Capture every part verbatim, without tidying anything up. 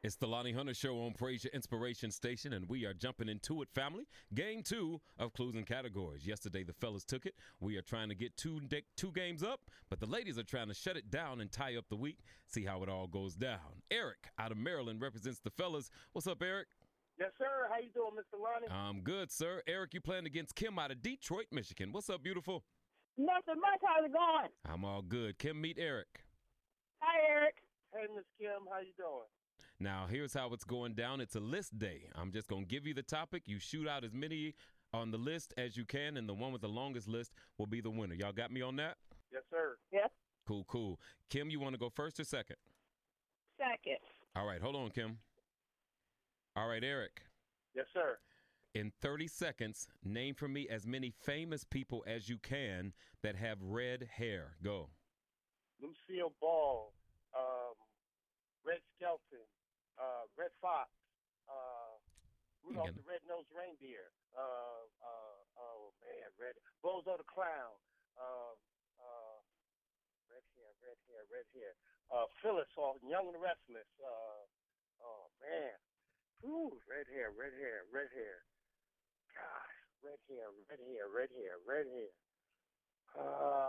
It's the Lonnie Hunter Show on Praise Your Inspiration Station, and we are jumping into it, family. Game two of Clues and Categories. Yesterday, the fellas took it. We are trying to get two de- two games up, but the ladies are trying to shut it down and tie up the week. See how it all goes down. Eric out of Maryland represents the fellas. What's up, Eric? Yes, sir. How you doing, Mister Lonnie? I'm good, sir. Eric, you playing against Kim out of Detroit, Michigan. What's up, beautiful? Nothing much. How's it going? I'm all good. Kim, meet Eric. Hi, Eric. Hey, Miss Kim. How you doing? Now, here's how it's going down. It's a list day. I'm just going to give you the topic. You shoot out as many on the list as you can, and the one with the longest list will be the winner. Y'all got me on that? Yes, sir. Yes. Cool, cool. Kim, you want to go first or second? Second. All right, hold on, Kim. All right, Eric. Yes, sir. In thirty seconds, name for me as many famous people as you can that have red hair. Go. Lucille Ball, um, Red Skelton, uh, Red Fox, uh, Rudolph Yeah. the Red-Nosed Reindeer, uh, uh, oh, man, Red, Bozo the Clown, uh, uh, red hair, red hair, red hair, uh, Phyllis, all Young and the Restless, uh, oh, man, Ooh, red hair, red hair, red hair, gosh, red hair, red hair, red hair, red hair. Uh,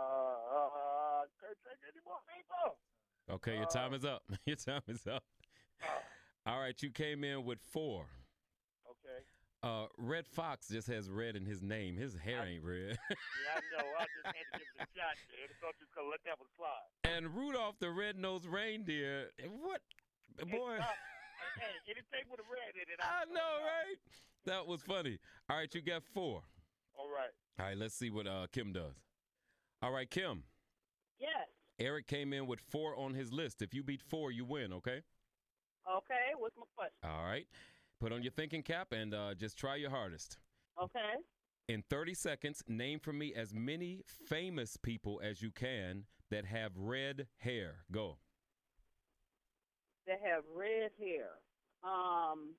uh, can't take any more people. Okay, your time is up. Your time is up. Uh, All right, you came in with four. okay. Uh, Red Fox just has red in his name. His hair ain't red. Yeah, I know. I just had to give it a shot, man. I thought you could let that one slide. And Rudolph the Red-Nosed Reindeer. What? Boy. It's, uh, hey, anything with a red in it. I know, right? That was funny. All right, you got four. All right. All right, let's see what uh, Kim does. All right, Kim. Yes. Eric came in with four on his list. If you beat four, you win, okay? Okay. What's my question? All right. Put on your thinking cap and uh, just try your hardest. Okay. In thirty seconds, name for me as many famous people as you can that have red hair. Go. They have red hair. Um,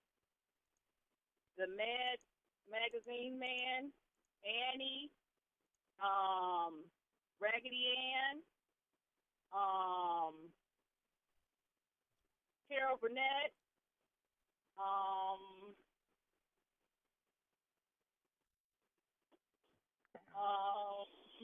the Mad Magazine Man, Annie, um, Raggedy Ann, um, Carol Burnett, um, um,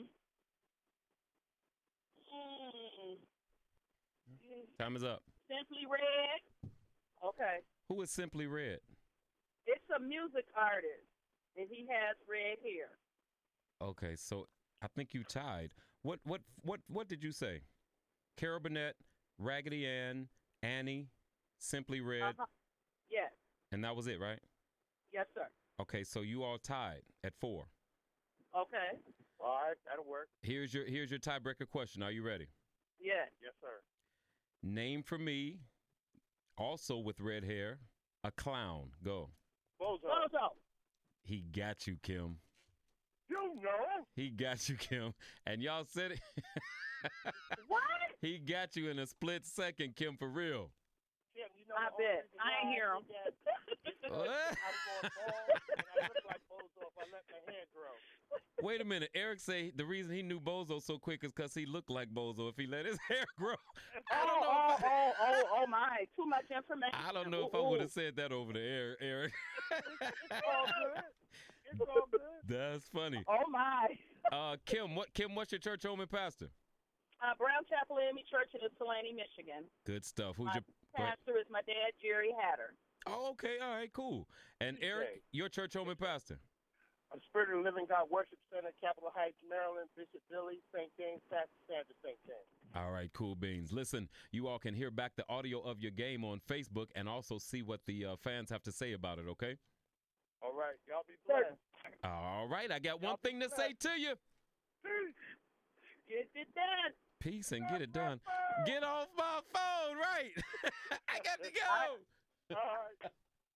mm, Time is up. Simply Red. Okay. Who is Simply Red? It's a music artist, and he has red hair. Okay, so I think you tied. What what what what did you say? Carol Burnett, Raggedy Ann, Annie, Simply Red, Uh-huh. Yes. and that was it, right? Yes, sir. Okay, so you all tied at four. Okay. All right. That'll work. Here's your here's your tiebreaker question. Are you ready? Yes. Yes, sir. Name for me, also with red hair, a clown. Go. Bozo. Bozo. He got you, Kim. You know. He got you, Kim. And y'all said it. What? He got you in a split second, Kim, for real. Kim, you know I the only bet. reason I ain't why hear I him. did that? What? I was going bald, and I look like Bozo if I let my hair grow. Wait a minute. Eric say the reason he knew Bozo so quick is because he looked like Bozo if he let his hair grow. I don't Oh, know oh, if I, oh, oh, oh, my. Too much information. I don't know if Ooh, I would ooh. have said that over the air, Eric. It's all good. It's all good. That's funny. Oh, my. Uh, Kim, what Kim, what's your church home and pastor? Uh, Brown Chapel A M E Church in Ypsilanti, Michigan. Good stuff. Who's My your pastor is my dad, Jerry Hatter. Oh, okay. All right, cool. And Eric, Okay. your church home and pastor? I'm Spirit of the Living God Worship Center, Capitol Heights, Maryland, Bishop Billy, Saint James, Pastor Sanders, Saint James. All right, cool beans. Listen, you all can hear back the audio of your game on Facebook and also see what the uh, fans have to say about it, okay? All right. Y'all be blessed. All right, I got one Y'all be thing to say to you. Peace. Get it done. Peace and get it done. Get off my phone, right? I got to go. All right.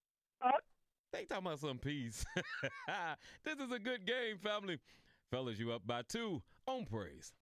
They talking about some peace. This is a good game, family. Fellas, you up by two on Praise.